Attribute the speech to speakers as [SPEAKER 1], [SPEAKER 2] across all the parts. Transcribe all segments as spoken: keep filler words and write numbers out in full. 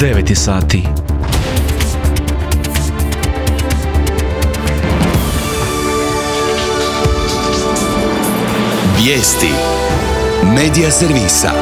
[SPEAKER 1] devet sati.
[SPEAKER 2] Vijesti Medija servisa.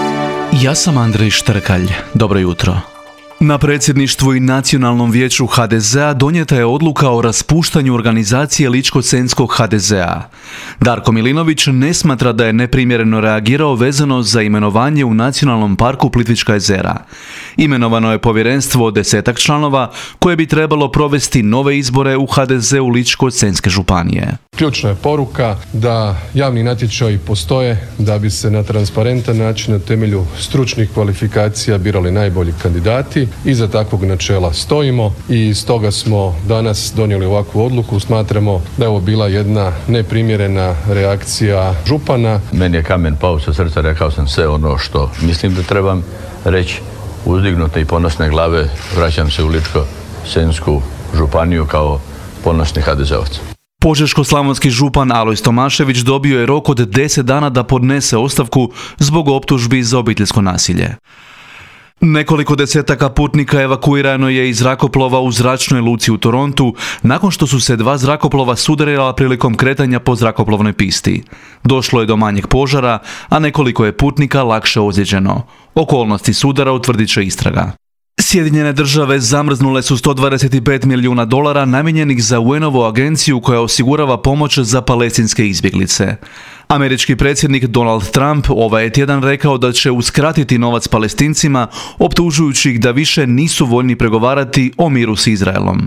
[SPEAKER 1] Ja sam Andrej Štrkalj. Dobro jutro. Na predsjedništvu i Nacionalnom vijeću ha de zea donijeta je odluka o raspuštanju organizacije Ličko-senjskog ha de zea. Darko Milinović ne smatra da je neprimjereno reagirao vezano za imenovanje u Nacionalnom parku Plitvička jezera. Imenovano je povjerenstvo od desetak članova koje bi trebalo provesti nove izbore u ha de zeu Ličko-senjske županije.
[SPEAKER 3] Ključna je poruka da javni natječaji postoje da bi se na transparentan način na temelju stručnih kvalifikacija birali najbolji kandidati. Iza takvog načela stojimo i stoga smo danas donijeli ovakvu odluku. Smatramo da je ovo bila jedna neprimjerena reakcija župana.
[SPEAKER 4] Meni je kamen pao sa srca, rekao sam sve ono što mislim da trebam reći. Uzdignute i ponosne glave vraćam se u Ličko-senjsku županiju kao ponosni ha de zeovac.
[SPEAKER 1] Požeško-slavonski župan Alojz Tomašević dobio je rok od deset dana da podnese ostavku zbog optužbi za obiteljsko nasilje. Nekoliko desetaka putnika evakuirano je iz zrakoplova u zračnoj luci u Torontu nakon što su se dva zrakoplova sudarila prilikom kretanja po zrakoplovnoj pisti. Došlo je do manjeg požara, a nekoliko je putnika lakše ozlijeđeno. Okolnosti sudara utvrdit će istraga. Sjedinjene države zamrznule su sto dvadeset pet milijuna dolara namijenjenih za u en-ovu agenciju koja osigurava pomoć za palestinske izbjeglice. Američki predsjednik Donald Trump ovaj je tjedan rekao da će uskratiti novac Palestincima, optužujući ih da više nisu voljni pregovarati o miru s Izraelom.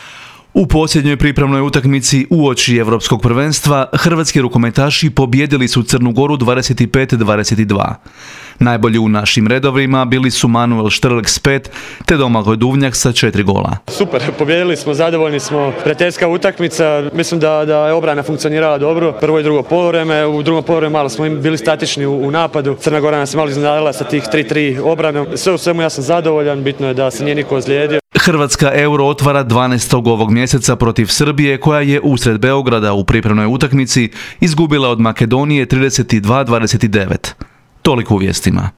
[SPEAKER 1] U posljednjoj pripremnoj utakmici uoči Europskog prvenstva hrvatski rukometaši pobijedili su Crnu Goru dvadeset pet dvadeset dva. Najbolji u našim redovima bili su Manuel Štrlek s pet te Domagoj Duvnjak sa četiri gola.
[SPEAKER 5] Super, pobijedili smo, zadovoljni smo. Prijateljska utakmica, mislim da, da je obrana funkcionirala dobro. Prvo i drugo poluvreme, u drugom poluvremenu malo smo bili statični u, u napadu. Crna Gora nas je malo iznenadila sa tih tri tri obranom. Sve u svemu ja sam zadovoljan, bitno je da se nije niko ozlijedio.
[SPEAKER 1] Hrvatska Euro otvara dvanaestog ovog mjeseca protiv Srbije koja je usred Beograda u pripremnoj utakmici izgubila od Makedonije trideset dva dvadeset devet. Toliko u vijestima.